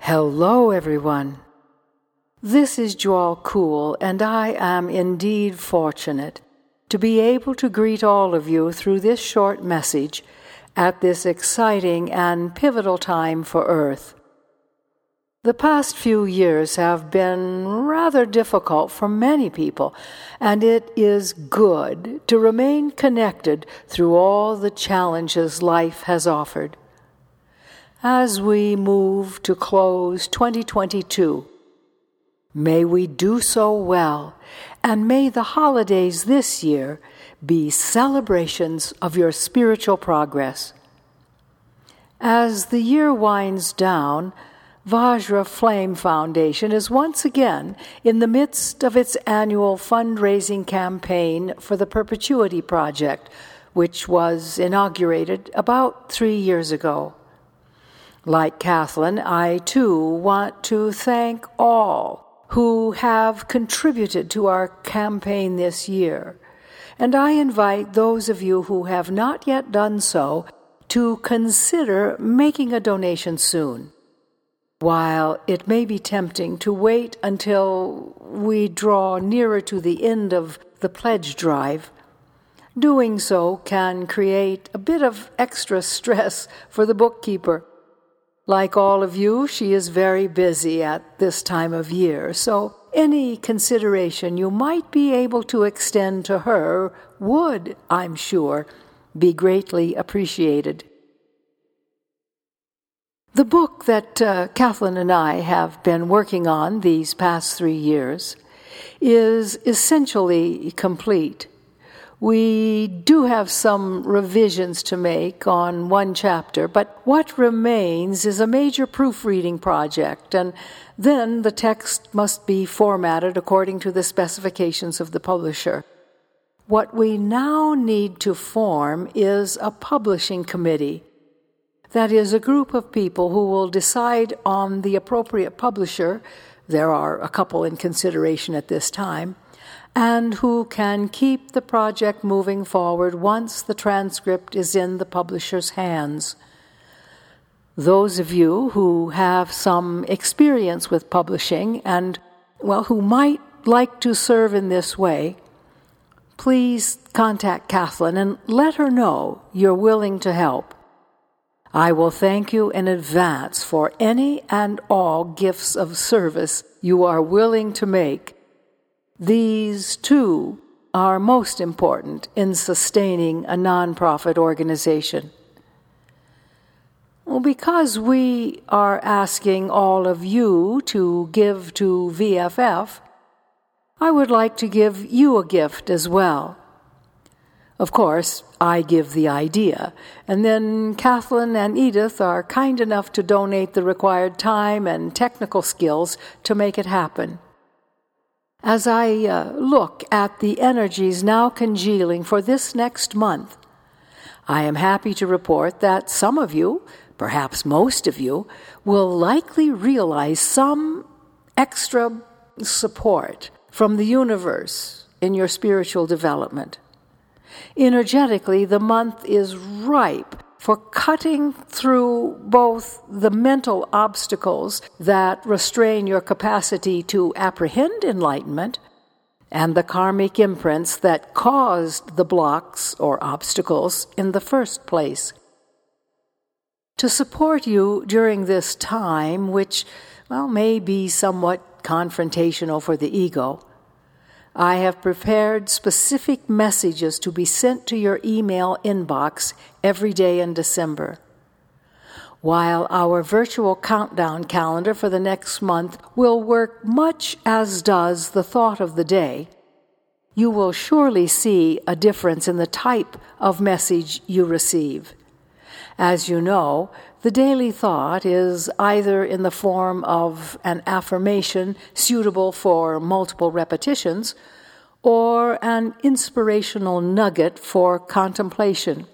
Hello, everyone. This is Joel Kuhl, and I am indeed fortunate to be able to greet all of you through this short message at this exciting and pivotal time for Earth. The past few years have been rather difficult for many people, and it is good to remain connected through all the challenges life has offered. As we move to close 2022, may we do so well, and may the holidays this year be celebrations of your spiritual progress. As the year winds down, Vajra Flame Foundation is once again in the midst of its annual fundraising campaign for the Perpetuity Project, which was inaugurated about 3 years ago. Like Kathleen, I too want to thank all who have contributed to our campaign this year, and I invite those of you who have not yet done so to consider making a donation soon. While it may be tempting to wait until we draw nearer to the end of the pledge drive, doing so can create a bit of extra stress for the bookkeeper. Like all of you, she is very busy at this time of year, so any consideration you might be able to extend to her would, I'm sure, be greatly appreciated. The book that Kathleen and I have been working on these past 3 years is essentially complete. We do have some revisions to make on one chapter, but what remains is a major proofreading project, and then the text must be formatted according to the specifications of the publisher. What we now need to form is a publishing committee. That is, a group of people who will decide on the appropriate publisher — there are a couple in consideration at this time — and who can keep the project moving forward once the transcript is in the publisher's hands. Those of you who have some experience with publishing and, who might like to serve in this way, please contact Kathleen and let her know you're willing to help. I will thank you in advance for any and all gifts of service you are willing to make. These, too, are most important in sustaining a nonprofit organization. Because we are asking all of you to give to VFF, I would like to give you a gift as well. Of course, I give the idea, and then Kathleen and Edith are kind enough to donate the required time and technical skills to make it happen. As I look at the energies now congealing for this next month, I am happy to report that some of you, perhaps most of you, will likely realize some extra support from the universe in your spiritual development. Energetically, the month is ripe for cutting through both the mental obstacles that restrain your capacity to apprehend enlightenment and the karmic imprints that caused the blocks or obstacles in the first place. To support you during this time, which, may be somewhat confrontational for the ego, I have prepared specific messages to be sent to your email inbox every day in December. While our virtual countdown calendar for the next month will work much as does the thought of the day, you will surely see a difference in the type of message you receive. As you know, the daily thought is either in the form of an affirmation suitable for multiple repetitions or an inspirational nugget for contemplation.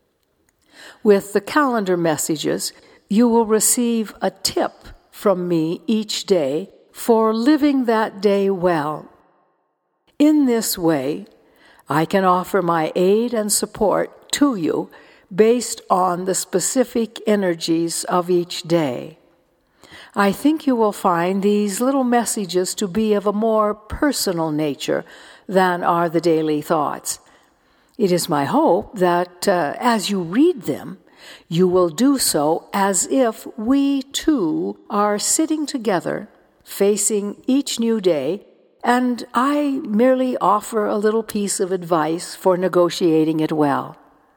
With the calendar messages, you will receive a tip from me each day for living that day well. In this way, I can offer my aid and support to you based on the specific energies of each day. I think you will find these little messages to be of a more personal nature than are the daily thoughts. It is my hope that as you read them, you will do so as if we too are sitting together, facing each new day, and I merely offer a little piece of advice for negotiating it well.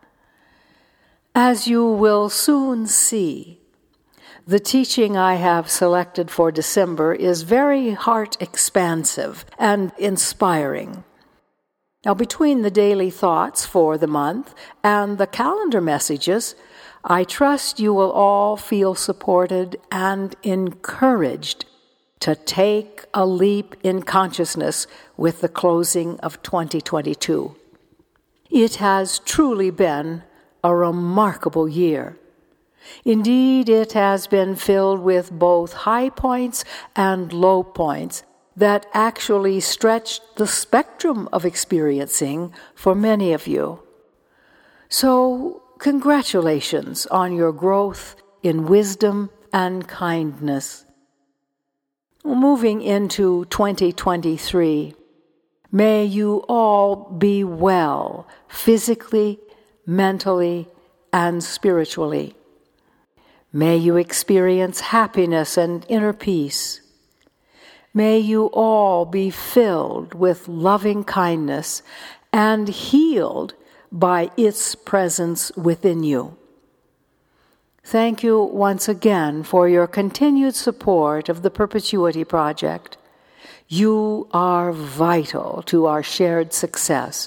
As you will soon see, the teaching I have selected for December is very heart-expansive and inspiring. Now, between the daily thoughts for the month and the calendar messages, I trust you will all feel supported and encouraged to take a leap in consciousness with the closing of 2022. It has truly been a remarkable year. Indeed, it has been filled with both high points and low points that actually stretched the spectrum of experiencing for many of you. So, congratulations on your growth in wisdom and kindness. Moving into 2023, may you all be well, physically, mentally, and spiritually. May you experience happiness and inner peace. May you all be filled with loving kindness and healed by its presence within you. Thank you once again for your continued support of the Perpetuity Project. You are vital to our shared success.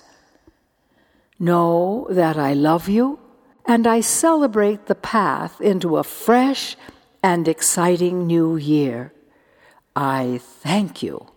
Know that I love you, and I celebrate the path into a fresh and exciting new year. I thank you.